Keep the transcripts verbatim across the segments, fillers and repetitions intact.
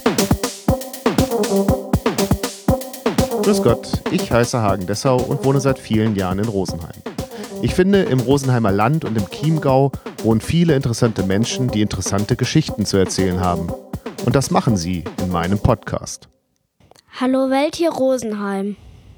Grüß Gott, ich heiße Hagen Dessau und wohne seit vielen Jahren in Rosenheim. Ich finde, im Rosenheimer Land und im Chiemgau wohnen viele interessante Menschen, die interessante Geschichten zu erzählen haben. Und das machen sie in meinem Podcast. Hallo Welt, hier Rosenheim.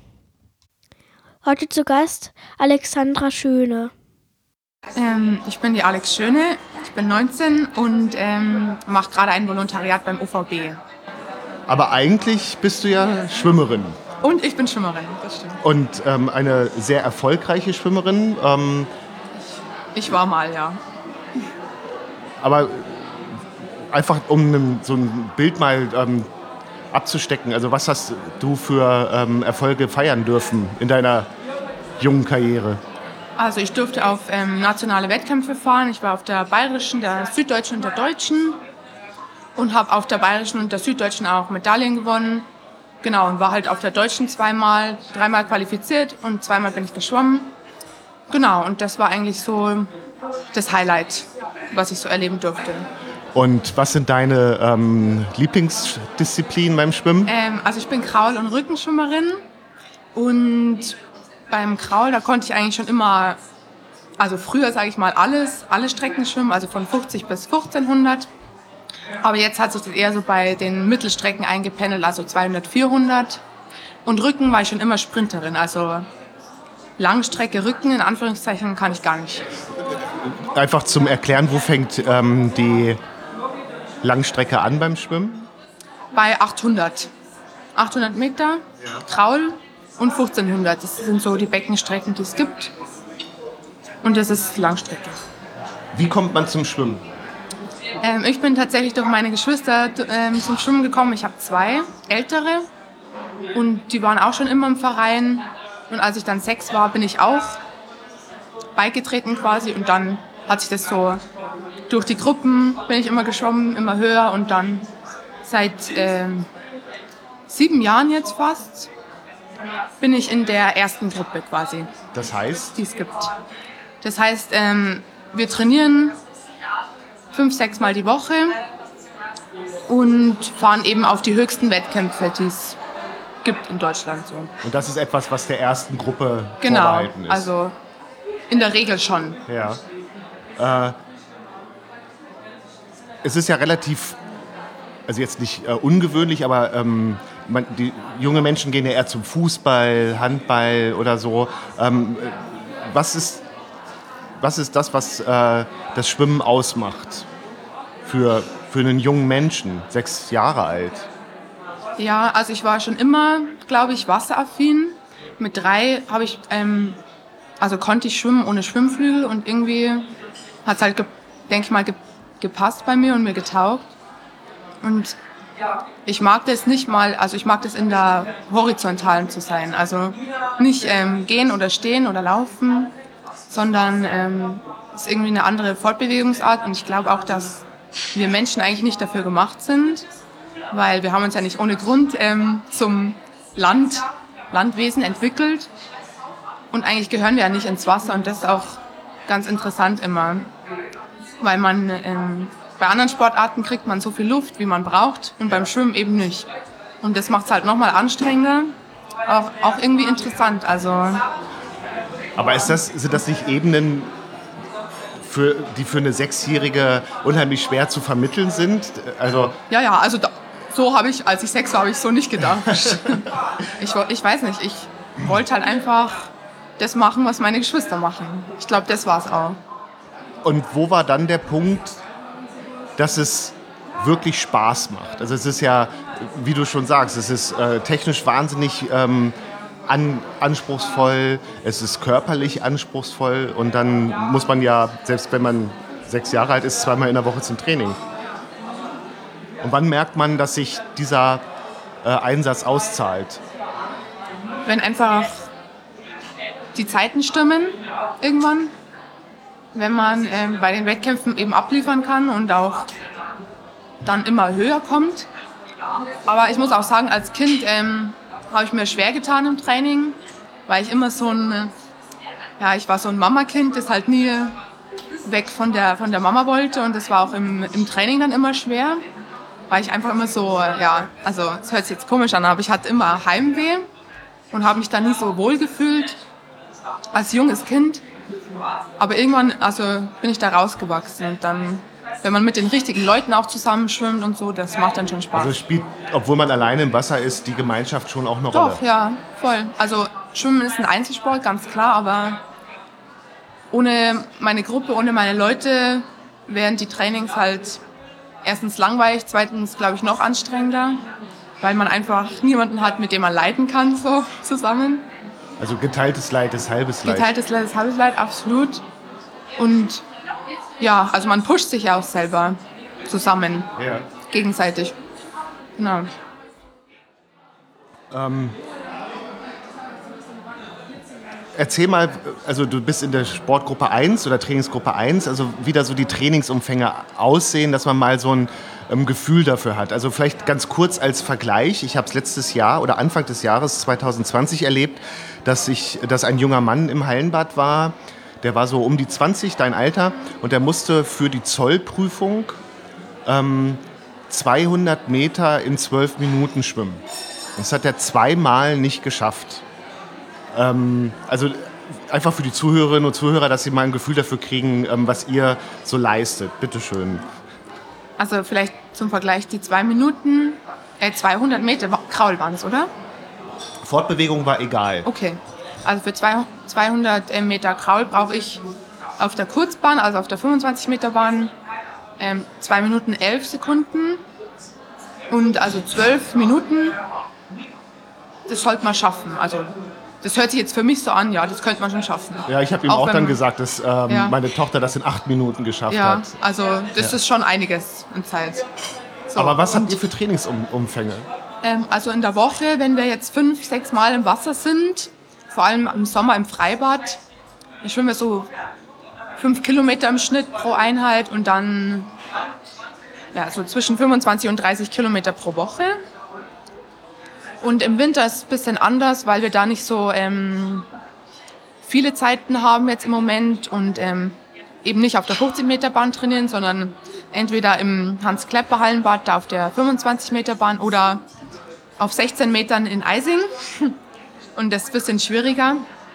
Heute zu Gast Alexandra Schöne. Ähm, ich bin die Alex Schöne, ich bin neunzehn und ähm, mache gerade ein Volontariat beim O V B. Aber eigentlich bist du ja Schwimmerin. Und ich bin Schwimmerin, das stimmt. Und ähm, eine sehr erfolgreiche Schwimmerin. Ähm, ich war mal, ja. Aber einfach um so ein Bild mal ähm, abzustecken, also was hast du für ähm, Erfolge feiern dürfen in deiner jungen Karriere? Also ich durfte auf ähm, nationale Wettkämpfe fahren. Ich war auf der bayerischen, der süddeutschen und der deutschen und habe auf der bayerischen und der süddeutschen auch Medaillen gewonnen. Genau, und war halt auf der deutschen zweimal, dreimal qualifiziert und zweimal bin ich geschwommen. Genau, und das war eigentlich so das Highlight, was ich so erleben durfte. Und was sind deine ähm, Lieblingsdisziplinen beim Schwimmen? Ähm, also ich bin Kraul- und Rückenschwimmerin und beim Kraul, da konnte ich eigentlich schon immer, also früher sage ich mal alles, alle Strecken schwimmen, also von fünfzig bis vierzehnhundert. Aber jetzt hat sich das eher so bei den Mittelstrecken eingependelt, also zweihundert, vierhundert. Und Rücken war ich schon immer Sprinterin, also Langstrecke Rücken in Anführungszeichen kann ich gar nicht. Einfach zum Erklären, wo fängt ähm, die Langstrecke an beim Schwimmen? Bei achthundert. achthundert Meter, Kraul und fünfzehnhundert. Das sind so die Beckenstrecken, die es gibt. Und das ist Langstrecke. Wie kommt man zum Schwimmen? Ähm, ich bin tatsächlich durch meine Geschwister ähm, zum Schwimmen gekommen. Ich habe zwei ältere und die waren auch schon immer im Verein. Und als ich dann sechs war, bin ich auch beigetreten quasi. Und dann hat sich das so durch die Gruppen, bin ich immer geschwommen, immer höher. Und dann seit ähm, sieben Jahren jetzt fast bin ich in der ersten Gruppe quasi. Das heißt? Die es gibt. Das heißt, ähm, wir trainieren fünf, sechs Mal die Woche und fahren eben auf die höchsten Wettkämpfe, die es gibt in Deutschland. So. Und das ist etwas, was der ersten Gruppe genau, vorbehalten ist? Also in der Regel schon. Ja. Äh, es ist ja relativ, also jetzt nicht äh, ungewöhnlich, aber ähm, man, die junge Menschen gehen ja eher zum Fußball, Handball oder so. Ähm, was ist Was ist das, was äh, das Schwimmen ausmacht für, für einen jungen Menschen, sechs Jahre alt? Ja, also ich war schon immer, glaube ich, wasseraffin. Mit drei habe ich, ähm, also konnte ich schwimmen ohne Schwimmflügel und irgendwie hat es halt, ge- denke ich mal, ge- gepasst bei mir und mir getaugt. Und ich mag das nicht mal, also ich mag das in der Horizontalen zu sein, also nicht ähm, gehen oder stehen oder laufen, sondern ähm, es ist irgendwie eine andere Fortbewegungsart und ich glaube auch, dass wir Menschen eigentlich nicht dafür gemacht sind, weil wir haben uns ja nicht ohne Grund ähm, zum Land, Landwesen entwickelt und eigentlich gehören wir ja nicht ins Wasser und das ist auch ganz interessant immer, weil man ähm, bei anderen Sportarten kriegt man so viel Luft, wie man braucht und beim Schwimmen eben nicht. Und das macht es halt nochmal anstrengender, auch, auch irgendwie interessant, also... Aber ist das, sind das nicht Ebenen, für, die für eine Sechsjährige unheimlich schwer zu vermitteln sind? Also ja, ja, also da, so habe ich, als ich sechs war, habe ich so nicht gedacht. ich, ich weiß nicht, ich wollte halt einfach das machen, was meine Geschwister machen. Ich glaube, das war es auch. Und wo war dann der Punkt, dass es wirklich Spaß macht? Also es ist ja, wie du schon sagst, es ist äh, technisch wahnsinnig... Ähm, An, anspruchsvoll, es ist körperlich anspruchsvoll und dann muss man ja, selbst wenn man sechs Jahre alt ist, zweimal in der Woche zum Training. Und wann merkt man, dass sich dieser äh, Einsatz auszahlt? Wenn einfach die Zeiten stimmen irgendwann, wenn man ähm, bei den Wettkämpfen eben abliefern kann und auch dann immer höher kommt. Aber ich muss auch sagen, als Kind ähm, habe ich mir schwer getan im Training, weil ich immer so ein, ja, ich war so ein Mama-Kind, das halt nie weg von der, von der Mama wollte und das war auch im, im Training dann immer schwer. weil ich einfach immer so, ja, also es hört sich jetzt komisch an, aber ich hatte immer Heimweh und habe mich da nie so wohl gefühlt als junges Kind. Aber irgendwann, also bin ich da rausgewachsen und dann, wenn man mit den richtigen Leuten auch zusammen schwimmt und so, das macht dann schon Spaß. Also spielt, obwohl man alleine im Wasser ist, die Gemeinschaft schon auch eine Rolle? Doch, ja, voll. Also Schwimmen ist ein Einzelsport, ganz klar, aber ohne meine Gruppe, ohne meine Leute wären die Trainings halt erstens langweilig, zweitens, glaube ich, noch anstrengender, weil man einfach niemanden hat, mit dem man leiden kann, so zusammen. Also geteiltes Leid ist halbes Leid. Geteiltes Leid ist halbes Leid, absolut. Und ja, also man pusht sich ja auch selber zusammen, Ja. gegenseitig. Genau. Ähm, erzähl mal, also du bist in der Sportgruppe eins oder Trainingsgruppe eins, also wie da so die Trainingsumfänge aussehen, dass man mal so ein ähm, Gefühl dafür hat. Also vielleicht ganz kurz als Vergleich, ich habe es letztes Jahr oder Anfang des Jahres zwanzig zwanzig erlebt, dass, ich, dass ein junger Mann im Hallenbad war, der war so um die zwanzig, dein Alter, und der musste für die Zollprüfung ähm, zweihundert Meter in zwölf Minuten schwimmen. Das hat er zweimal nicht geschafft. Ähm, also einfach für die Zuhörerinnen und Zuhörer, dass sie mal ein Gefühl dafür kriegen, ähm, was ihr so leistet. Bitteschön. Also vielleicht zum Vergleich, die zwei Minuten, äh, zweihundert Meter Kraul waren es, oder? Fortbewegung war egal. Okay. Also für zweihundert Meter Kraul brauche ich auf der Kurzbahn, also auf der fünfundzwanzig Meter Bahn, ähm, zwei Minuten elf Sekunden. Und also zwölf Minuten, das sollte man schaffen. Also das hört sich jetzt für mich so an, ja, das könnte man schon schaffen. Ja, ich habe ihm auch, auch dann gesagt, dass ähm, ja. meine Tochter das in acht Minuten geschafft ja, hat. Also das ja. ist schon einiges an Zeit. So, aber was habt ihr für Trainingsumfänge? Ähm, also in der Woche, wenn wir jetzt fünf, sechs Mal im Wasser sind, vor allem im Sommer im Freibad, da schwimmen wir so fünf Kilometer im Schnitt pro Einheit und dann ja, so zwischen fünfundzwanzig und dreißig Kilometer pro Woche. Und im Winter ist es ein bisschen anders, weil wir da nicht so ähm, viele Zeiten haben jetzt im Moment und ähm, eben nicht auf der fünfzig Meter Bahn trainieren, sondern entweder im Hans-Klepper-Hallenbad, da auf der fünfundzwanzig Meter Bahn oder auf sechzehn Metern in Eising. Und das ist ein bisschen schwieriger.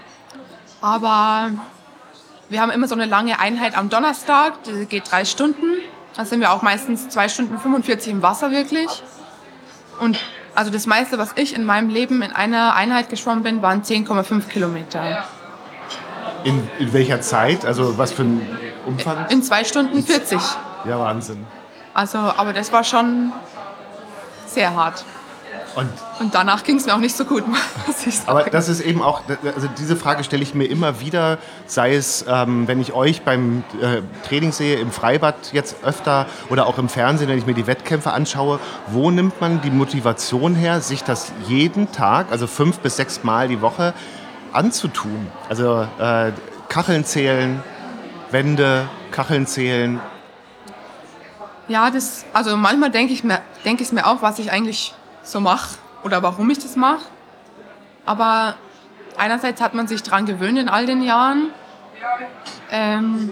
Aber wir haben immer so eine lange Einheit am Donnerstag, die geht drei Stunden. Da sind wir auch meistens zwei Stunden fünfundvierzig im Wasser wirklich. Und also das meiste, was ich in meinem Leben in einer Einheit geschwommen bin, waren zehn Komma fünf Kilometer. In, in welcher Zeit? Also was für ein Umfang? In zwei Stunden vierzig. Ja, Wahnsinn. Also, aber das war schon sehr hart. Und, Und danach ging es mir auch nicht so gut, muss ich sagen. Aber das ist eben auch, also diese Frage stelle ich mir immer wieder, sei es, ähm, wenn ich euch beim äh, Training sehe, im Freibad jetzt öfter oder auch im Fernsehen, wenn ich mir die Wettkämpfe anschaue, wo nimmt man die Motivation her, sich das jeden Tag, also fünf bis sechs Mal die Woche, anzutun? Also äh, Kacheln zählen, Wände, Kacheln zählen. Ja, das, also manchmal denke ich mir, denke ich mir auch, was ich eigentlich so mache oder warum ich das mache. Aber einerseits hat man sich daran gewöhnt in all den Jahren ähm,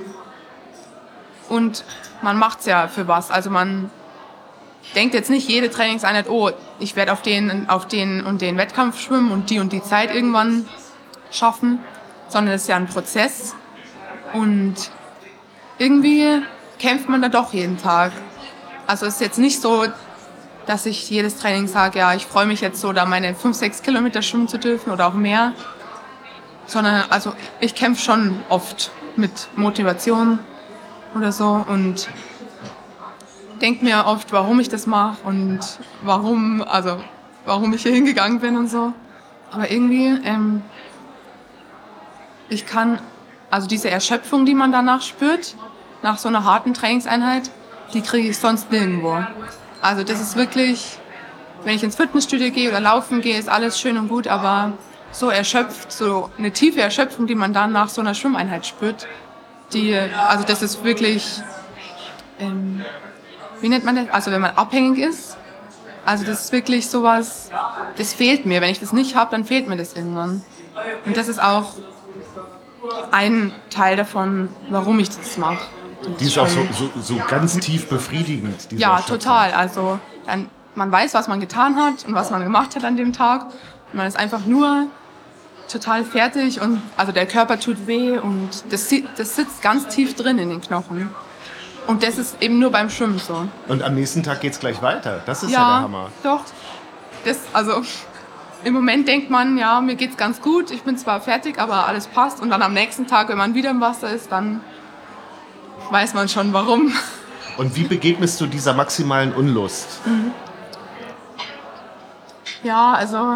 und man macht es ja für was. Also man denkt jetzt nicht jede Trainingseinheit, oh, ich werde auf den, auf den und den Wettkampf schwimmen und die und die Zeit irgendwann schaffen, sondern es ist ja ein Prozess und irgendwie kämpft man da doch jeden Tag. Also es ist jetzt nicht so, dass ich jedes Training sage, ja, ich freue mich jetzt so, da meine fünf, sechs Kilometer schwimmen zu dürfen oder auch mehr. Sondern, also ich kämpfe schon oft mit Motivation oder so und denke mir oft, warum ich das mache und warum, also warum ich hier hingegangen bin und so. Aber irgendwie, ähm, ich kann, also diese Erschöpfung, die man danach spürt, nach so einer harten Trainingseinheit, die kriege ich sonst nirgendwo. Also das ist wirklich, wenn ich ins Fitnessstudio gehe oder laufen gehe, ist alles schön und gut, aber so erschöpft, so eine tiefe Erschöpfung, die man dann nach so einer Schwimmeinheit spürt, die, also das ist wirklich, ähm, wie nennt man das? Also wenn man abhängig ist, also das ist wirklich sowas, das fehlt mir. Wenn ich das nicht habe, dann fehlt mir das irgendwann. Und das ist auch ein Teil davon, warum ich das mache. Die ist auch so, so, so ganz tief befriedigend. Dieser Ja, Stöpsel. total. Also dann, man weiß, was man getan hat und was man gemacht hat an dem Tag. Und man ist einfach nur total fertig und also der Körper tut weh und das, si- das sitzt ganz tief drin in den Knochen. Und das ist eben nur beim Schwimmen so. Und am nächsten Tag geht es gleich weiter. Das ist ja, der Hammer. doch. Das, also im Moment denkt man, ja, mir geht's ganz gut. Ich bin zwar fertig, aber alles passt. Und dann am nächsten Tag, wenn man wieder im Wasser ist, dann weiß man schon, warum. Und wie begegnest du dieser maximalen Unlust? Ja, also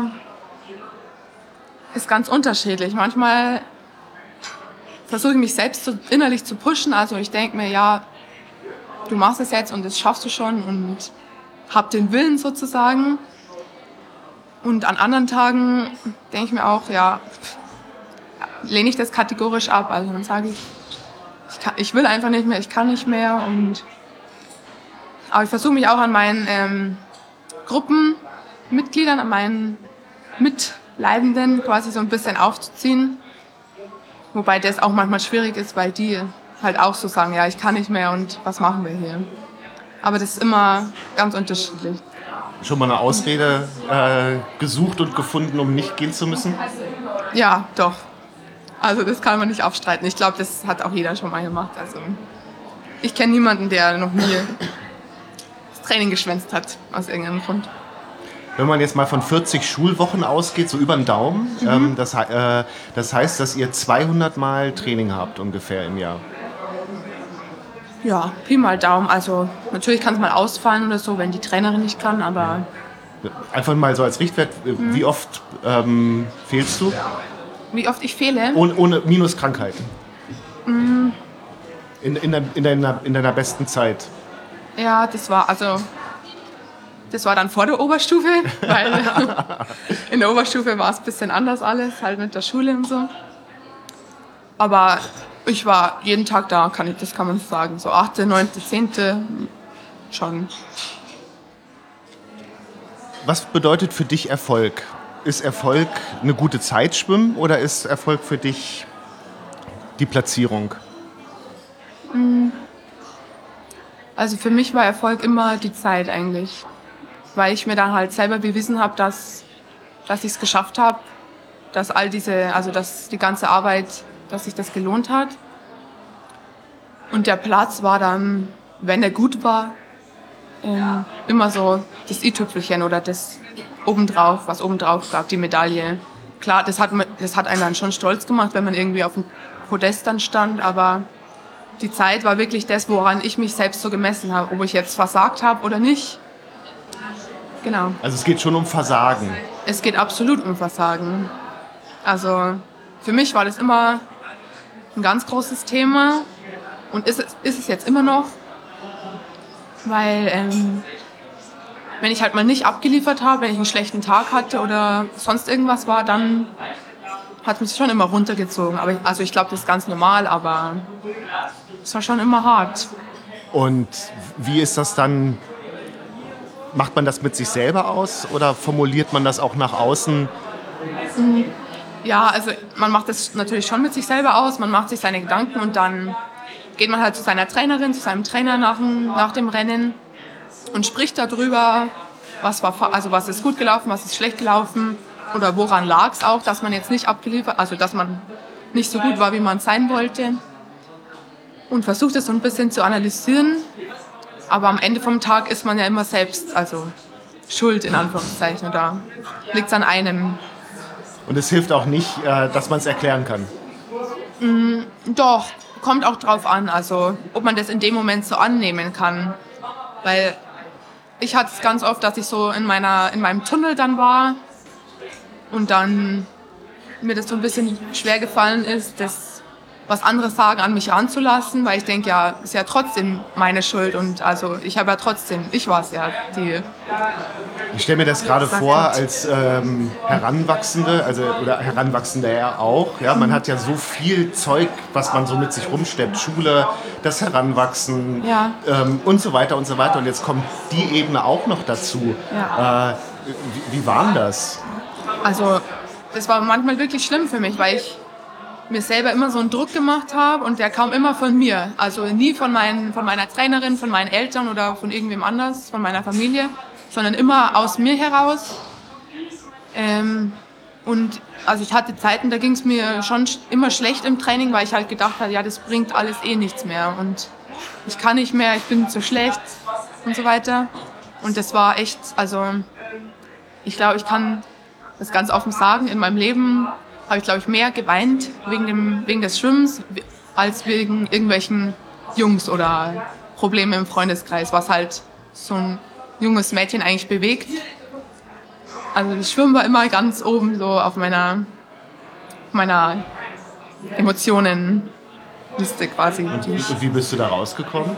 ist ganz unterschiedlich. Manchmal versuche ich mich selbst zu, innerlich zu pushen. Also ich denke mir, ja, du machst es jetzt und das schaffst du schon und hab den Willen sozusagen. Und an anderen Tagen denke ich mir auch, ja, lehne ich das kategorisch ab. Also dann sage ich, ich, kann, ich will einfach nicht mehr, ich kann nicht mehr. Und aber ich versuche mich auch an meinen ähm, Gruppenmitgliedern, an meinen Mitleidenden quasi so ein bisschen aufzuziehen. Wobei das auch manchmal schwierig ist, weil die halt auch so sagen, ja, ich kann nicht mehr und was machen wir hier? Aber das ist immer ganz unterschiedlich. Schon mal eine Ausrede äh, gesucht und gefunden, um nicht gehen zu müssen? Ja, doch. Also das kann man nicht abstreiten. Ich glaube, das hat auch jeder schon mal gemacht. Also ich kenne niemanden, der noch nie das Training geschwänzt hat, aus irgendeinem Grund. Wenn man jetzt mal von vierzig Schulwochen ausgeht, so über den Daumen, mhm. ähm, das, äh, das heißt, dass ihr zweihundert Mal Training habt ungefähr im Jahr. Ja, Pi mal Daumen. Also natürlich kann es mal ausfallen oder so, wenn die Trainerin nicht kann, aber... Einfach mal so als Richtwert, mhm. wie oft ähm, fehlst du? Wie oft ich fehle? Ohne, ohne minus Krankheit. Mhm. In, in, der, in, deiner, in deiner besten Zeit. Ja, das war also... Das war dann vor der Oberstufe, weil in der Oberstufe war es ein bisschen anders alles, halt mit der Schule und so. Aber ich war jeden Tag da, kann ich, das kann man sagen. So achte, neunte, zehnte schon. Was bedeutet für dich Erfolg? Ist Erfolg eine gute Zeit schwimmen oder ist Erfolg für dich die Platzierung? Also für mich war Erfolg immer die Zeit eigentlich. Weil ich mir dann halt selber bewiesen habe, dass, dass ich es geschafft habe, dass all diese, also dass die ganze Arbeit, dass sich das gelohnt hat. Und der Platz war dann, wenn er gut war, ähm, immer so das i-Tüpfelchen oder das obendrauf, was obendrauf gab, die Medaille. Klar, das hat, das hat einen dann schon stolz gemacht, wenn man irgendwie auf dem Podest dann stand, aber die Zeit war wirklich das, woran ich mich selbst so gemessen habe, ob ich jetzt versagt habe oder nicht. Genau. Also es geht schon um Versagen. Es geht absolut um Versagen. Also für mich war das immer ein ganz großes Thema und ist es, ist es jetzt immer noch, weil ähm, wenn ich halt mal nicht abgeliefert habe, wenn ich einen schlechten Tag hatte oder sonst irgendwas war, dann hat mich schon immer runtergezogen. Aber ich, also ich glaube, das ist ganz normal, aber es war schon immer hart. Und wie ist das dann? Macht man das mit sich selber aus oder formuliert man das auch nach außen? Ja, also man macht das natürlich schon mit sich selber aus, man macht sich seine Gedanken und dann geht man halt zu seiner Trainerin, zu seinem Trainer nach dem, nach dem Rennen und spricht darüber, was war, also was ist gut gelaufen, was ist schlecht gelaufen oder woran lag es auch, dass man jetzt nicht abgeliefert, also dass man nicht so gut war, wie man sein wollte und versucht es so ein bisschen zu analysieren. Aber am Ende vom Tag ist man ja immer selbst, also schuld in Anführungszeichen, oder liegt es an einem. Und es hilft auch nicht, dass man es erklären kann? Mm, doch, kommt auch drauf an, also ob man das in dem Moment so annehmen kann. Weil ich hatte es ganz oft, dass ich so in, meiner, in meinem Tunnel dann war und dann mir das so ein bisschen schwer gefallen ist, das was andere sagen, an mich ranzulassen, weil ich denke, ja, ist ja trotzdem meine Schuld und also ich habe ja trotzdem, ich war es ja, die... Ich stelle mir das gerade vor als ähm, Heranwachsende, also oder Heranwachsende ja auch, ja, man hat ja so viel Zeug, was man so mit sich rumschleppt, Schule, das Heranwachsen ja. ähm, und so weiter und so weiter und jetzt kommt die Ebene auch noch dazu. Ja. Äh, wie, wie war denn das? Also das war manchmal wirklich schlimm für mich, weil ich mir selber immer so einen Druck gemacht habe und der kam immer von mir. Also nie von, meinen, von meiner Trainerin, von meinen Eltern oder von irgendwem anders, von meiner Familie, sondern immer aus mir heraus. Ähm, und also ich hatte Zeiten, da ging es mir schon immer schlecht im Training, weil ich halt gedacht habe, ja, das bringt alles eh nichts mehr und ich kann nicht mehr, ich bin zu schlecht und so weiter. Und das war echt, also ich glaube, ich kann das ganz offen sagen, in meinem Leben habe ich, glaube ich, mehr geweint wegen, dem, wegen des Schwimmens als wegen irgendwelchen Jungs oder Problemen im Freundeskreis, was halt so ein junges Mädchen eigentlich bewegt. Also das Schwimmen war immer ganz oben so auf meiner, meiner Emotionenliste quasi. Und, und wie bist du da rausgekommen?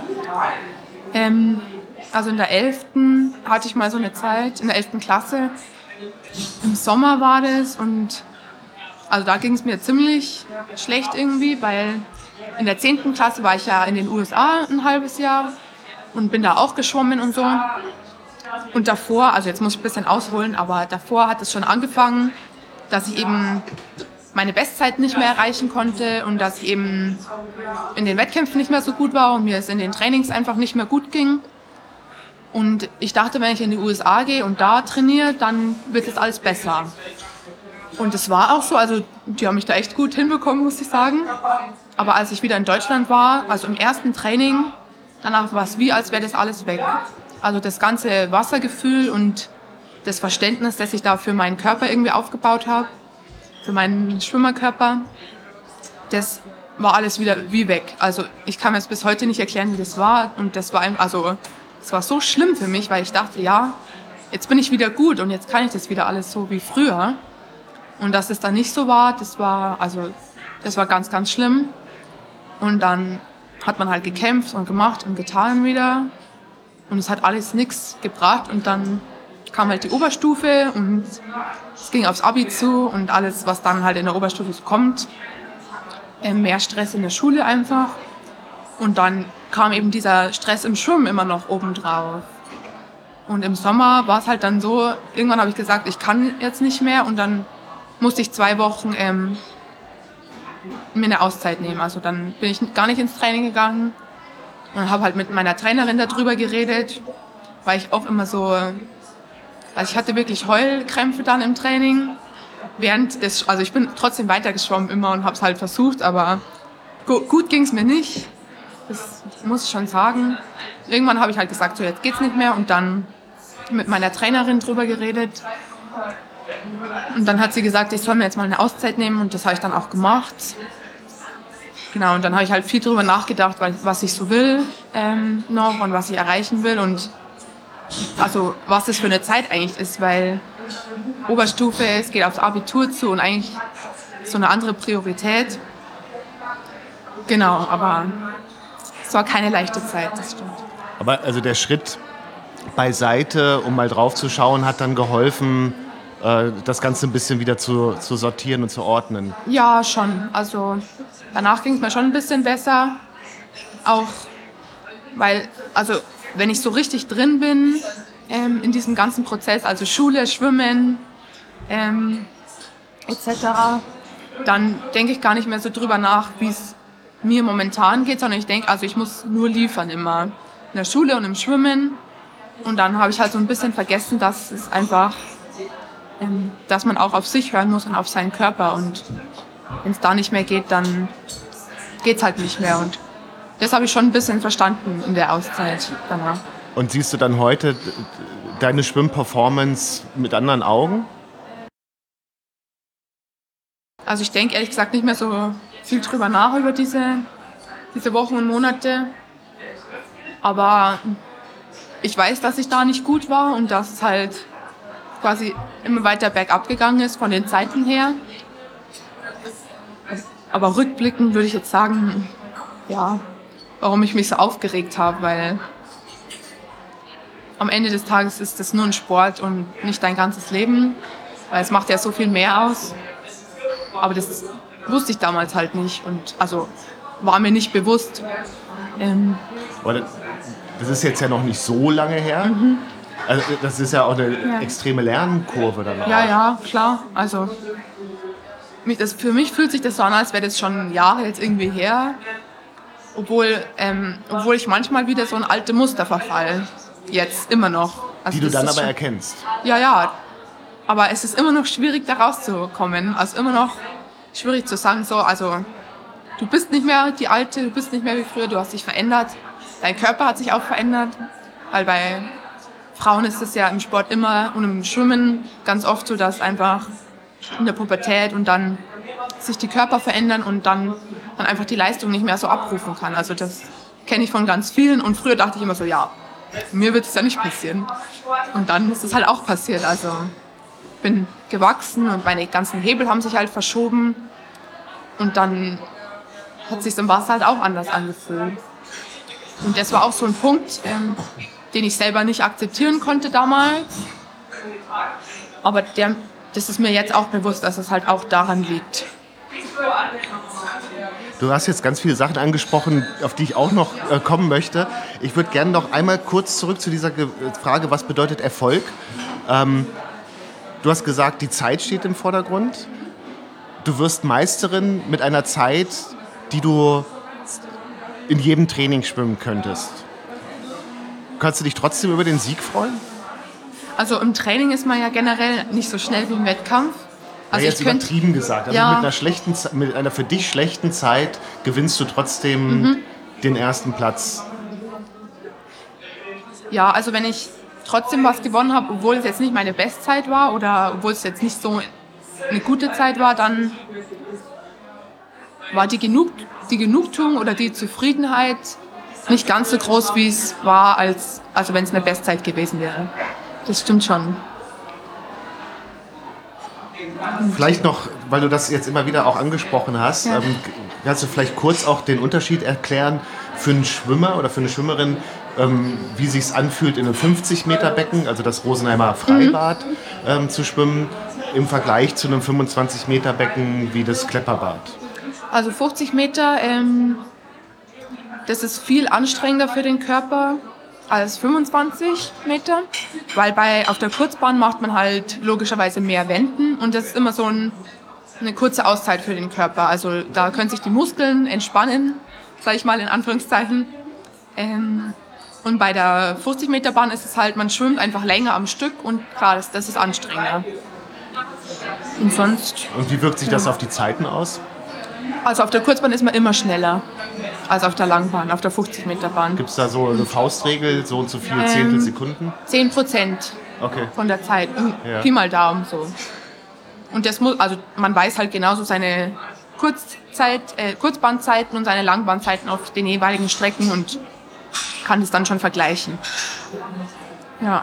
Ähm, also in der elften hatte ich mal so eine Zeit, in der elften Klasse. Im Sommer war das und also da ging es mir ziemlich schlecht irgendwie, weil in der zehnten Klasse war ich ja in den U S A ein halbes Jahr und bin da auch geschwommen und so. Und davor, also jetzt muss ich ein bisschen ausholen, aber davor hat es schon angefangen, dass ich eben meine Bestzeit nicht mehr erreichen konnte und dass ich eben in den Wettkämpfen nicht mehr so gut war und mir es in den Trainings einfach nicht mehr gut ging. Und ich dachte, wenn ich in die U S A gehe und da trainiere, dann wird es alles besser. Und es war auch so, also die haben mich da echt gut hinbekommen, muss ich sagen. Aber als ich wieder in Deutschland war, also im ersten Training, danach war es wie, als wäre das alles weg. Also das ganze Wassergefühl und das Verständnis, das ich da für meinen Körper irgendwie aufgebaut habe, für meinen Schwimmerkörper, das war alles wieder wie weg. Also ich kann mir jetzt bis heute nicht erklären, wie das war. Und das war, also, das war so schlimm für mich, weil ich dachte, ja, jetzt bin ich wieder gut und jetzt kann ich das wieder alles so wie früher. Und dass es dann nicht so war, das war, also, das war ganz, ganz schlimm. Und dann hat man halt gekämpft und gemacht und getan wieder. Und es hat alles nichts gebracht. Und dann kam halt die Oberstufe und es ging aufs Abi zu und alles, was dann halt in der Oberstufe so kommt. Mehr Stress in der Schule einfach. Und dann kam eben dieser Stress im Schwimmen immer noch obendrauf. Und im Sommer war es halt dann so, irgendwann habe ich gesagt, ich kann jetzt nicht mehr. Und dann musste ich zwei Wochen ähm, mir eine Auszeit nehmen. Also dann bin ich gar nicht ins Training gegangen und habe halt mit meiner Trainerin darüber geredet, weil ich auch immer so, also ich hatte wirklich Heulkrämpfe dann im Training. Während des, also ich bin trotzdem weitergeschwommen immer und habe es halt versucht, aber gu- gut ging es mir nicht. Das muss ich schon sagen. Irgendwann habe ich halt gesagt, so jetzt geht's nicht mehr und dann mit meiner Trainerin drüber geredet. Und dann hat sie gesagt, ich soll mir jetzt mal eine Auszeit nehmen und das habe ich dann auch gemacht. Genau, und dann habe ich halt viel drüber nachgedacht, was ich so will ähm, noch und was ich erreichen will und also was das für eine Zeit eigentlich ist, weil Oberstufe, es geht aufs Abitur zu und eigentlich so eine andere Priorität. Genau, aber es war keine leichte Zeit, das stimmt. Aber also der Schritt beiseite, um mal drauf zu schauen, hat dann geholfen, das Ganze ein bisschen wieder zu, zu sortieren und zu ordnen? Ja, schon. Also danach ging es mir schon ein bisschen besser. Auch weil, also wenn ich so richtig drin bin ähm, in diesem ganzen Prozess, also Schule, Schwimmen ähm, et cetera, dann denke ich gar nicht mehr so drüber nach, wie es mir momentan geht, sondern ich denke, also ich muss nur liefern immer. In der Schule und im Schwimmen. Und dann habe ich halt so ein bisschen vergessen, dass es einfach dass man auch auf sich hören muss und auf seinen Körper und wenn es da nicht mehr geht, dann geht es halt nicht mehr und das habe ich schon ein bisschen verstanden in der Auszeit danach. Und siehst du dann heute deine Schwimmperformance mit anderen Augen? Also ich denke ehrlich gesagt nicht mehr so viel drüber nach über diese, diese Wochen und Monate, aber ich weiß, dass ich da nicht gut war und dass es halt quasi immer weiter bergab gegangen ist von den Zeiten her. Aber rückblickend würde ich jetzt sagen, ja, warum ich mich so aufgeregt habe, weil am Ende des Tages ist das nur ein Sport und nicht dein ganzes Leben, weil es macht ja so viel mehr aus. Aber das wusste ich damals halt nicht und also war mir nicht bewusst. Ähm Aber das ist jetzt ja noch nicht so lange her. Mhm. Also das ist ja auch eine ja. extreme Lernkurve dann auch. Ja, ja, klar. Also mich, das, für mich fühlt sich das so an, als wäre das schon Jahre jetzt irgendwie her. Obwohl, ähm, obwohl ich manchmal wieder so ein alte Muster verfalle. Jetzt, immer noch. Also die du dann aber schon, erkennst. Ja, ja. Aber es ist immer noch schwierig, da rauszukommen. Also immer noch schwierig zu sagen, so, also du bist nicht mehr die Alte, du bist nicht mehr wie früher, du hast dich verändert. Dein Körper hat sich auch verändert. Weil bei Frauen ist es ja im Sport immer und im Schwimmen ganz oft so, dass einfach in der Pubertät und dann sich die Körper verändern und dann man einfach die Leistung nicht mehr so abrufen kann. Also das kenne ich von ganz vielen und früher dachte ich immer so, ja, mir wird es ja nicht passieren. Und dann ist es halt auch passiert. Also ich bin gewachsen und meine ganzen Hebel haben sich halt verschoben und dann hat sich im Wasser halt auch anders angefühlt. Und das war auch so ein Punkt, ähm, den ich selber nicht akzeptieren konnte damals. Aber der, das ist mir jetzt auch bewusst, dass es halt auch daran liegt. Du hast jetzt ganz viele Sachen angesprochen, auf die ich auch noch äh, kommen möchte. Ich würde gerne noch einmal kurz zurück zu dieser Ge- Frage, was bedeutet Erfolg? Ähm, du hast gesagt, die Zeit steht im Vordergrund. Du wirst Meisterin mit einer Zeit, die du in jedem Training schwimmen könntest. Kannst du dich trotzdem über den Sieg freuen? Also im Training ist man ja generell nicht so schnell wie im Wettkampf. Also ja, jetzt ich könnt, übertrieben gesagt. Also ja. mit, einer schlechten, mit einer für dich schlechten Zeit gewinnst du trotzdem mhm. den ersten Platz. Ja, also wenn ich trotzdem was gewonnen habe, obwohl es jetzt nicht meine Bestzeit war oder obwohl es jetzt nicht so eine gute Zeit war, dann war die, Genug, die Genugtuung oder die Zufriedenheit nicht ganz so groß, wie es war, als, also wenn es eine Bestzeit gewesen wäre. Das stimmt schon. Vielleicht noch, weil du das jetzt immer wieder auch angesprochen hast, ja. ähm, kannst du vielleicht kurz auch den Unterschied erklären für einen Schwimmer oder für eine Schwimmerin, ähm, wie es sich anfühlt, in einem fünfzig Meter Becken, also das Rosenheimer Freibad, mhm. ähm, zu schwimmen, im Vergleich zu einem fünfundzwanzig Meter Becken wie das Klepperbad? Also fünfzig Meter, ähm, das ist viel anstrengender für den Körper als fünfundzwanzig Meter, weil bei, auf der Kurzbahn macht man halt logischerweise mehr Wenden und das ist immer so ein, eine kurze Auszeit für den Körper. Also da können sich die Muskeln entspannen, sage ich mal in Anführungszeichen. Ähm, und bei der fünfzig Meter Bahn ist es halt, man schwimmt einfach länger am Stück und klar, das, das ist anstrengender. Und sonst... Und wie wirkt sich das ja. auf die Zeiten aus? Also auf der Kurzbahn ist man immer schneller als auf der Langbahn, auf der fünfzig Meter Bahn. Gibt es da so eine Faustregel, so und so viele ähm, Zehntelsekunden? zehn Prozent okay. von der Zeit, ja. Pi mal Daumen so. Und das muss, also man weiß halt genauso seine Kurzzeit, äh, Kurzbahnzeiten und seine Langbahnzeiten auf den jeweiligen Strecken und kann das dann schon vergleichen. Ja.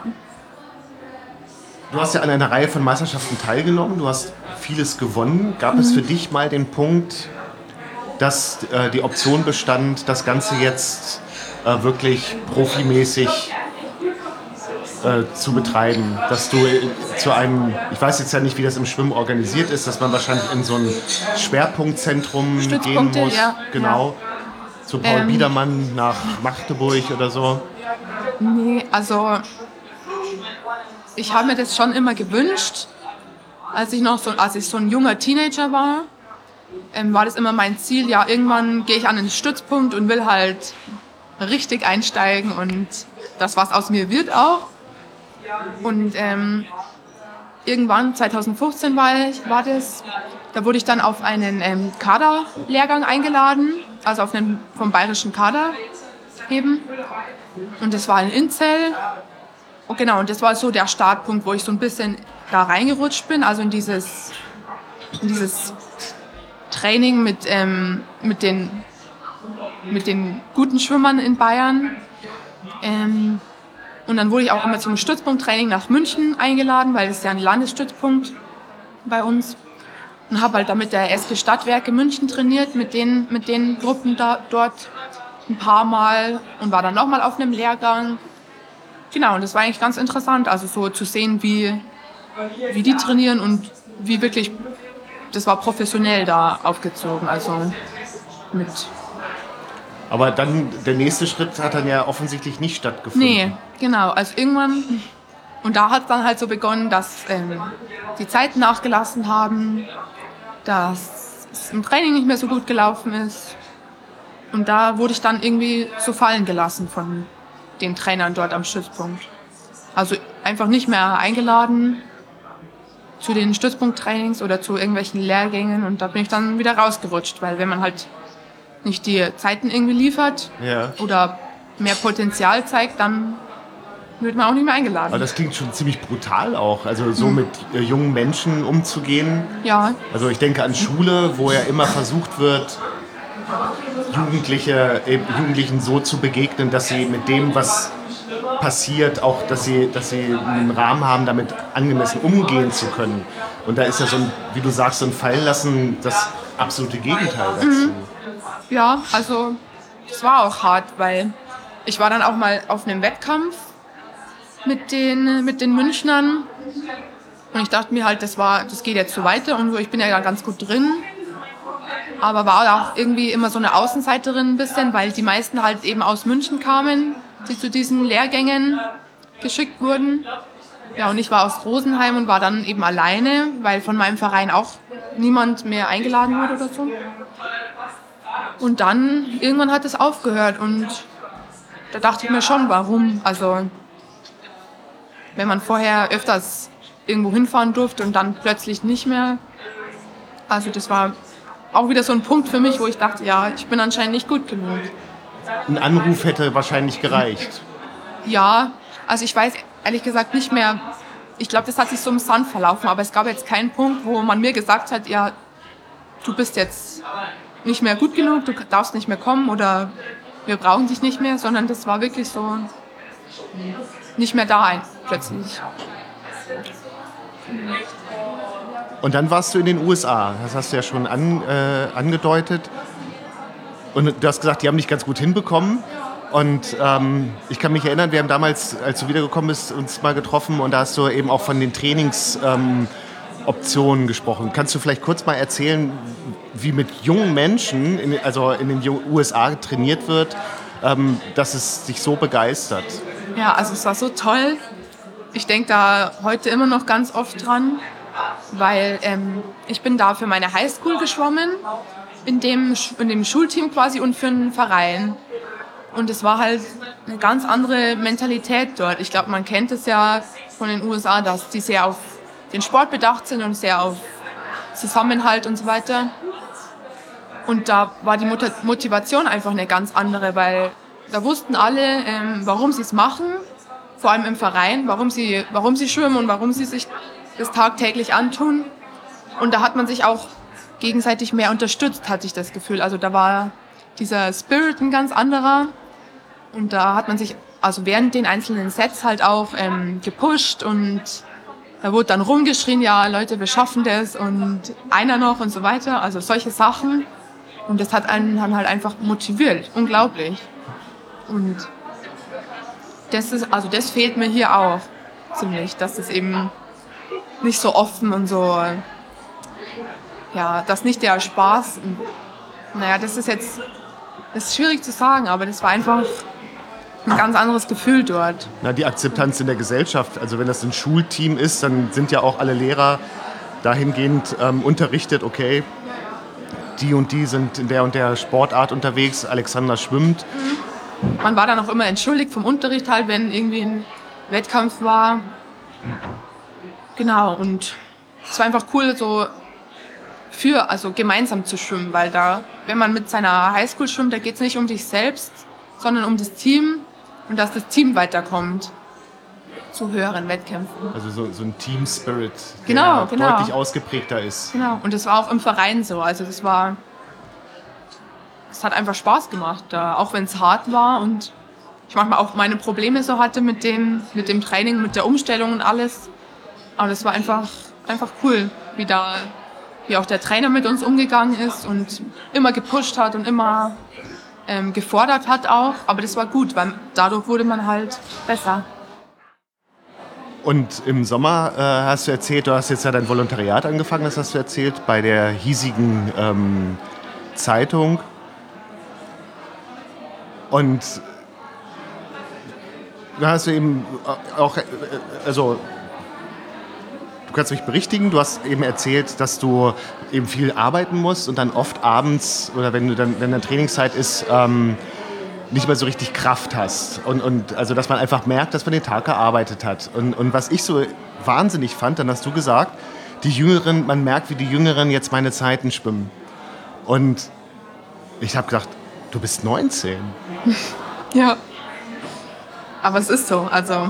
Du hast ja an einer Reihe von Meisterschaften teilgenommen, du hast vieles gewonnen. Gab mhm. es für dich mal den Punkt, dass äh, die Option bestand, das Ganze jetzt äh, wirklich profimäßig äh, zu betreiben? Dass du zu einem, ich weiß jetzt ja nicht, wie das im Schwimmen organisiert ist, dass man wahrscheinlich in so ein Schwerpunktzentrum gehen muss. Ja. Genau. Ja. Zu Paul ähm, Biedermann nach Magdeburg oder so. Nee, also ich habe mir das schon immer gewünscht. Als ich noch so, als ich so ein junger Teenager war, ähm, war das immer mein Ziel, ja, irgendwann gehe ich an den Stützpunkt und will halt richtig einsteigen und das, was aus mir wird, auch. Und ähm, irgendwann, zwanzig fünfzehn war, ich, war das, da wurde ich dann auf einen ähm, Kaderlehrgang eingeladen, also auf einen vom bayerischen Kader eben. Und das war in Inzell. Und genau, und das war so der Startpunkt, wo ich so ein bisschen da reingerutscht bin, also in dieses, in dieses Training mit, ähm, mit, den, mit den guten Schwimmern in Bayern. Ähm, und dann wurde ich auch immer zum Stützpunkttraining nach München eingeladen, weil das ist ja ein Landesstützpunkt bei uns. Und habe halt da mit der S G Stadtwerke München trainiert, mit den, mit den Gruppen da, dort ein paar Mal und war dann nochmal auf einem Lehrgang. Genau, und das war eigentlich ganz interessant, also so zu sehen, wie, wie die trainieren und wie wirklich, das war professionell da aufgezogen, also mit. Aber dann, der nächste Schritt hat dann ja offensichtlich nicht stattgefunden. Nee, genau, also irgendwann, und da hat es dann halt so begonnen, dass ähm, die Zeiten nachgelassen haben, dass es im Training nicht mehr so gut gelaufen ist. Und da wurde ich dann irgendwie so fallen gelassen von den Trainern dort am Stützpunkt. Also einfach nicht mehr eingeladen zu den Stützpunkttrainings oder zu irgendwelchen Lehrgängen. Und da bin ich dann wieder rausgerutscht, weil wenn man halt nicht die Zeiten irgendwie liefert Ja. oder mehr Potenzial zeigt, dann wird man auch nicht mehr eingeladen. Aber das klingt schon ziemlich brutal auch, also so mit äh, jungen Menschen umzugehen. Ja, Also ich denke an Schule, wo ja immer versucht wird, Jugendliche, äh, Jugendlichen so zu begegnen, dass sie mit dem, was passiert, auch, dass sie, dass sie einen Rahmen haben, damit angemessen umgehen zu können. Und da ist ja so ein, wie du sagst, so ein Fallenlassen das absolute Gegenteil dazu. Mhm. Ja, also es war auch hart, weil ich war dann auch mal auf einem Wettkampf mit den, mit den Münchnern und ich dachte mir halt, das, war, das geht jetzt so weiter und so, ich bin ja ganz gut drin, aber war auch irgendwie immer so eine Außenseiterin ein bisschen, weil die meisten halt eben aus München kamen, die zu diesen Lehrgängen geschickt wurden. Ja, und ich war aus Rosenheim und war dann eben alleine, weil von meinem Verein auch niemand mehr eingeladen wurde oder so. Und dann, irgendwann hat es aufgehört und da dachte ich mir schon, warum? Also, wenn man vorher öfters irgendwo hinfahren durfte und dann plötzlich nicht mehr. Also das war auch wieder so ein Punkt für mich, wo ich dachte, ja, ich bin anscheinend nicht gut genug. Ein Anruf hätte wahrscheinlich gereicht. Ja, also ich weiß ehrlich gesagt nicht mehr, ich glaube, das hat sich so im Sand verlaufen, aber es gab jetzt keinen Punkt, wo man mir gesagt hat, ja, du bist jetzt nicht mehr gut genug, du darfst nicht mehr kommen oder wir brauchen dich nicht mehr, sondern das war wirklich so nicht mehr da ein, plötzlich. Und dann warst du in den U S A, das hast du ja schon an, äh, angedeutet. Und du hast gesagt, die haben dich ganz gut hinbekommen. Und ähm, ich kann mich erinnern, wir haben damals, als du wiedergekommen bist, uns mal getroffen und da hast du eben auch von den Trainingsoptionen ähm, gesprochen. Kannst du vielleicht kurz mal erzählen, wie mit jungen Menschen, in, also in den U S A trainiert wird, ähm, dass es dich so begeistert? Ja, also es war so toll. Ich denke da heute immer noch ganz oft dran, weil ähm, ich bin da für meine Highschool geschwommen, in dem, in dem Schulteam quasi und für einen Verein. Und es war halt eine ganz andere Mentalität dort. Ich glaube, man kennt es ja von den U S A, dass die sehr auf den Sport bedacht sind und sehr auf Zusammenhalt und so weiter. Und da war die Motivation einfach eine ganz andere, weil da wussten alle, ähm, warum sie es machen, vor allem im Verein, warum sie, warum sie schwimmen und warum sie sich das tagtäglich antun. Und da hat man sich auch gegenseitig mehr unterstützt, hatte ich das Gefühl. Also da war dieser Spirit ein ganz anderer. Und da hat man sich also während den einzelnen Sets halt auch ähm, gepusht und da wurde dann rumgeschrien, ja Leute, wir schaffen das und einer noch und so weiter. Also solche Sachen. Und das hat einen dann halt einfach motiviert, unglaublich. Und das ist, also das fehlt mir hier auch ziemlich, dass es eben nicht so offen und so, ja, dass nicht der Spaß, naja, das ist jetzt, das ist schwierig zu sagen, aber das war einfach ein ganz anderes Gefühl dort. Na, die Akzeptanz in der Gesellschaft, also wenn das ein Schulteam ist, dann sind ja auch alle Lehrer dahingehend ähm, unterrichtet, okay, die und die sind in der und der Sportart unterwegs, Alexandra schwimmt. Mhm. Man war dann auch immer entschuldigt vom Unterricht halt, wenn irgendwie ein Wettkampf war. Genau, und es war einfach cool, so für, also gemeinsam zu schwimmen, weil da, wenn man mit seiner Highschool schwimmt, da geht es nicht um dich selbst, sondern um das Team und dass das Team weiterkommt zu höheren Wettkämpfen. Also so, so ein Team-Spirit, der genau, genau. deutlich ausgeprägter ist. Genau, und das war auch im Verein so, also das war, es hat einfach Spaß gemacht, da, auch wenn es hart war und ich manchmal auch meine Probleme so hatte mit dem, mit dem Training, mit der Umstellung und alles. Aber das war einfach, einfach cool, wie, da, wie auch der Trainer mit uns umgegangen ist und immer gepusht hat und immer ähm, gefordert hat auch. Aber das war gut, weil dadurch wurde man halt besser. Und im Sommer äh, hast du erzählt, du hast jetzt ja dein Volontariat angefangen, das hast du erzählt, bei der hiesigen ähm, Zeitung. Und da hast du eben auch, also kannst mich berichtigen, du hast eben erzählt, dass du eben viel arbeiten musst und dann oft abends oder wenn, du dann, wenn dann Trainingszeit ist, ähm, nicht mehr so richtig Kraft hast. Und, und also, dass man einfach merkt, dass man den Tag gearbeitet hat. Und, und was ich so wahnsinnig fand, dann hast du gesagt, die Jüngeren, man merkt, wie die Jüngeren jetzt meine Zeiten schwimmen. Und ich habe gedacht, du bist neunzehn. Ja. Aber es ist so. Also,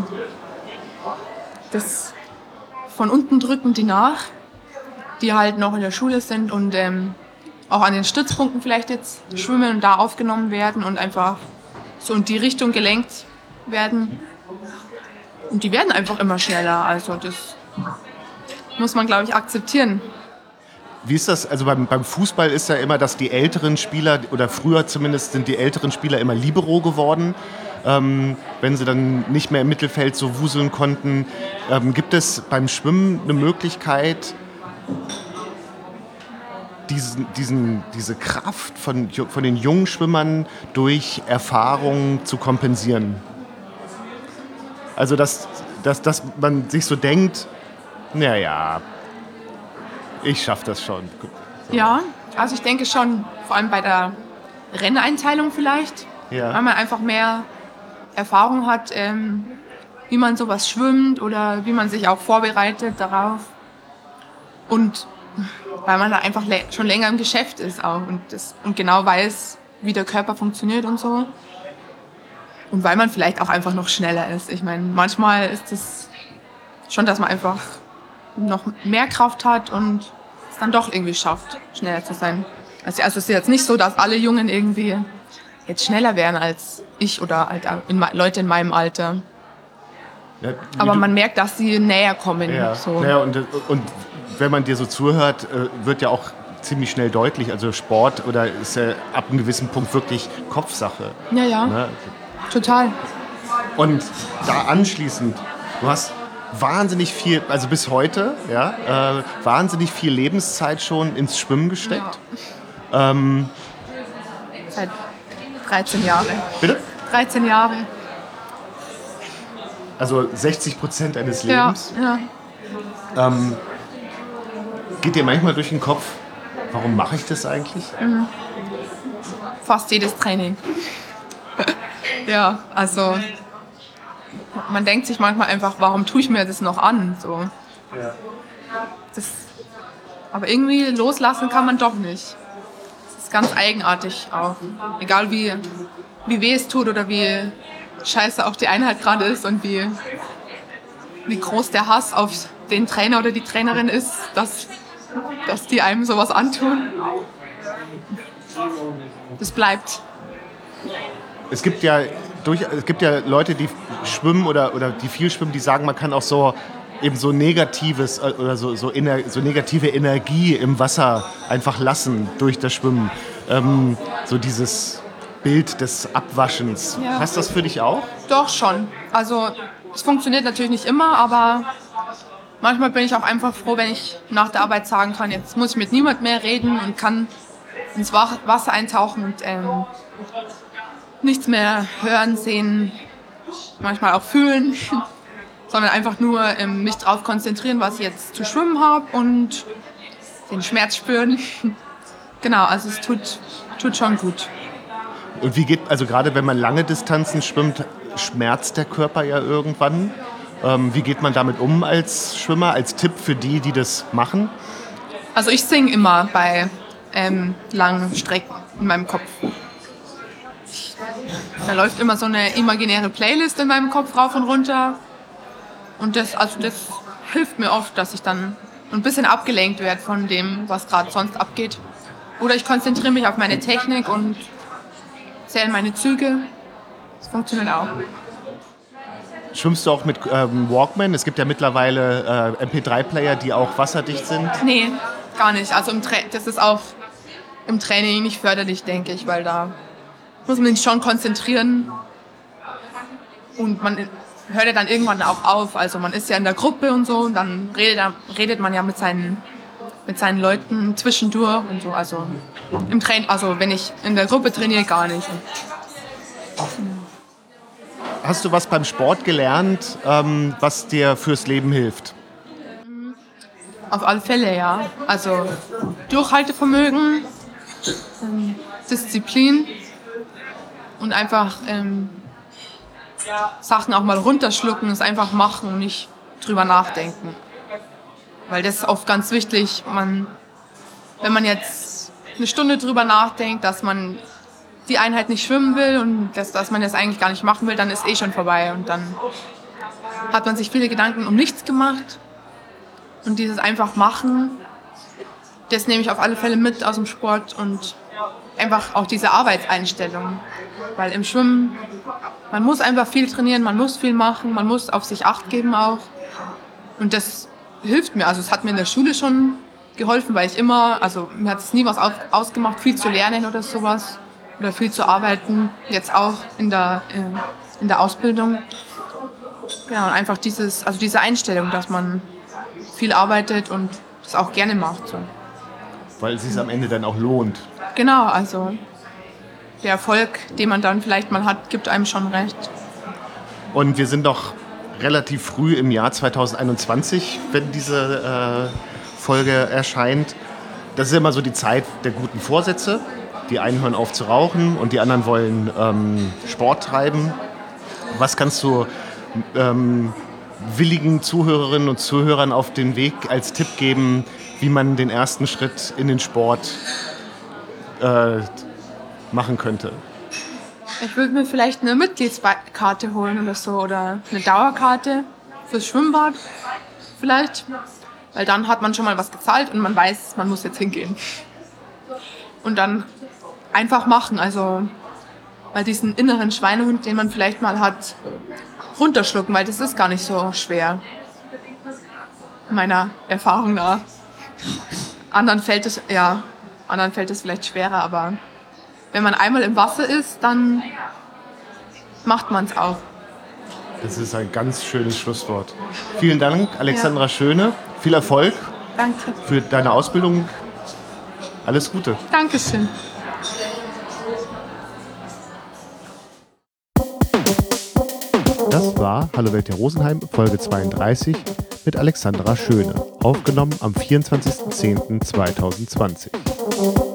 das von unten drücken die nach, die halt noch in der Schule sind und ähm, auch an den Stützpunkten vielleicht jetzt schwimmen und da aufgenommen werden und einfach so in die Richtung gelenkt werden. Und die werden einfach immer schneller. Also das muss man, glaube ich, akzeptieren. Wie ist das? Also beim, beim Fußball ist ja immer, dass die älteren Spieler, oder früher zumindest sind die älteren Spieler immer Libero geworden, ähm, wenn sie dann nicht mehr im Mittelfeld so wuseln konnten. Ähm, gibt es beim Schwimmen eine Möglichkeit, diesen, diesen, diese Kraft von, von den jungen Schwimmern durch Erfahrung zu kompensieren? Also dass, dass, dass man sich so denkt, naja, ich schaffe das schon. So. Ja, also ich denke schon, vor allem bei der Renneinteilung vielleicht, Ja. weil man einfach mehr Erfahrung hat, ähm, wie man sowas schwimmt oder wie man sich auch vorbereitet darauf. Und weil man da einfach le- schon länger im Geschäft ist auch und, das, und genau weiß, wie der Körper funktioniert und so. Und weil man vielleicht auch einfach noch schneller ist. Ich meine, manchmal ist es schon, dass man einfach noch mehr Kraft hat und es dann doch irgendwie schafft, schneller zu sein. Also, also es ist jetzt nicht so, dass alle Jungen irgendwie jetzt schneller wären als ich oder halt in, Leute in meinem Alter. Ja, Aber du, man merkt, dass sie näher kommen. ja, So. ja, und, und wenn man dir so zuhört, äh, wird ja auch ziemlich schnell deutlich, also Sport oder ist ja ab einem gewissen Punkt wirklich Kopfsache. Ja, ja, Ne? total. Und da anschließend, du hast wahnsinnig viel, also bis heute, ja, äh, wahnsinnig viel Lebenszeit schon ins Schwimmen gesteckt. Ja. Ähm, Seit dreizehn Jahre. bitte? dreizehn Jahre. Also sechzig Prozent eines Ja, Lebens. ja. Ähm, geht dir manchmal durch den Kopf, warum mache ich das eigentlich? Fast jedes Training. Ja, also man denkt sich manchmal einfach, warum tue ich mir das noch an? So. Ja. Das, aber irgendwie loslassen kann man doch nicht. Das ist ganz eigenartig auch. Egal wie, wie weh es tut oder wie scheiße auch die Einheit gerade ist und wie, wie groß der Hass auf den Trainer oder die Trainerin ist, dass, dass die einem sowas antun. Das bleibt. Es gibt ja durch, es gibt ja Leute, die schwimmen oder, oder die viel schwimmen, die sagen, man kann auch so eben so negatives äh, oder so, so, ener, so negative Energie im Wasser einfach lassen durch das Schwimmen. Ähm, so dieses Bild des Abwaschens. Ja. Hast du das für dich auch? Doch schon. Also es funktioniert natürlich nicht immer, aber manchmal bin ich auch einfach froh, wenn ich nach der Arbeit sagen kann, jetzt muss ich mit niemand mehr reden und kann ins Wasser eintauchen und ähm, nichts mehr hören, sehen, manchmal auch fühlen, sondern einfach nur ähm, mich darauf konzentrieren, was ich jetzt zu schwimmen habe und den Schmerz spüren. Genau, also es tut, tut schon gut. Und wie geht, also gerade wenn man lange Distanzen schwimmt, schmerzt der Körper ja irgendwann. Ähm, wie geht man damit um als Schwimmer, als Tipp für die, die das machen? Also ich singe immer bei ähm, langen Strecken in meinem Kopf. Da läuft immer so eine imaginäre Playlist in meinem Kopf rauf und runter. Und das, also das hilft mir oft, dass ich dann ein bisschen abgelenkt werde von dem, was gerade sonst abgeht. Oder ich konzentriere mich auf meine Technik und zähle meine Züge. Das funktioniert auch. Schwimmst du auch mit ähm, Walkman? Es gibt ja mittlerweile äh, M P drei Player, die auch wasserdicht sind. Nee, gar nicht. Also im Tra- das ist auch im Training nicht förderlich, denke ich, weil da muss man sich schon konzentrieren und man hört ja dann irgendwann auch auf. Also man ist ja in der Gruppe und so und dann redet, redet man ja mit seinen, mit seinen Leuten zwischendurch und so. Also im Train, also wenn ich in der Gruppe trainiere, gar nicht. Hast du was beim Sport gelernt, ähm, was dir fürs Leben hilft? Auf alle Fälle, ja. Also Durchhaltevermögen, ähm, Disziplin und einfach ähm, Sachen auch mal runterschlucken, es einfach machen und nicht drüber nachdenken. Weil das ist oft ganz wichtig, man, wenn man jetzt eine Stunde drüber nachdenkt, dass man die Einheit nicht schwimmen will und dass, dass man das eigentlich gar nicht machen will, dann ist eh schon vorbei. Und dann hat man sich viele Gedanken um nichts gemacht. Und dieses einfach machen, das nehme ich auf alle Fälle mit aus dem Sport und einfach auch diese Arbeitseinstellung. Weil im Schwimmen, man muss einfach viel trainieren, man muss viel machen, man muss auf sich Acht geben auch. Und das hilft mir. Also es hat mir in der Schule schon geholfen, weil ich immer, also mir hat es nie was ausgemacht, viel zu lernen oder sowas. Oder viel zu arbeiten, jetzt auch in der, äh, in der Ausbildung. Ja, und einfach dieses, also diese Einstellung, dass man viel arbeitet und das auch gerne macht. So. Weil es sich am Ende dann auch lohnt. Genau, also der Erfolg, den man dann vielleicht mal hat, gibt einem schon recht. Und wir sind doch relativ früh im Jahr zwanzig einundzwanzig, wenn diese äh, Folge erscheint. Das ist immer so die Zeit der guten Vorsätze. Die einen hören auf zu rauchen und die anderen wollen ähm, Sport treiben. Was kannst du ähm, willigen Zuhörerinnen und Zuhörern auf den Weg als Tipp geben, wie man den ersten Schritt in den Sport äh, machen könnte? Ich würde mir vielleicht eine Mitgliedskarte holen oder so oder eine Dauerkarte fürs Schwimmbad vielleicht, weil dann hat man schon mal was gezahlt und man weiß, man muss jetzt hingehen. Und dann einfach machen, also bei diesen inneren Schweinehund, den man vielleicht mal hat, runterschlucken, weil das ist gar nicht so schwer, meiner Erfahrung nach. Anderen fällt es, ja, anderen fällt es vielleicht schwerer, aber wenn man einmal im Wasser ist, dann macht man es auch. Das ist ein ganz schönes Schlusswort. Vielen Dank, Alexandra ja. Schöne. Viel Erfolg Danke. Für deine Ausbildung. Alles Gute. Dankeschön. Das war Hallo Welt der Rosenheim, Folge zweiunddreißig mit Alexandra Schöne, aufgenommen am vierundzwanzigsten zehnten zweitausendzwanzig.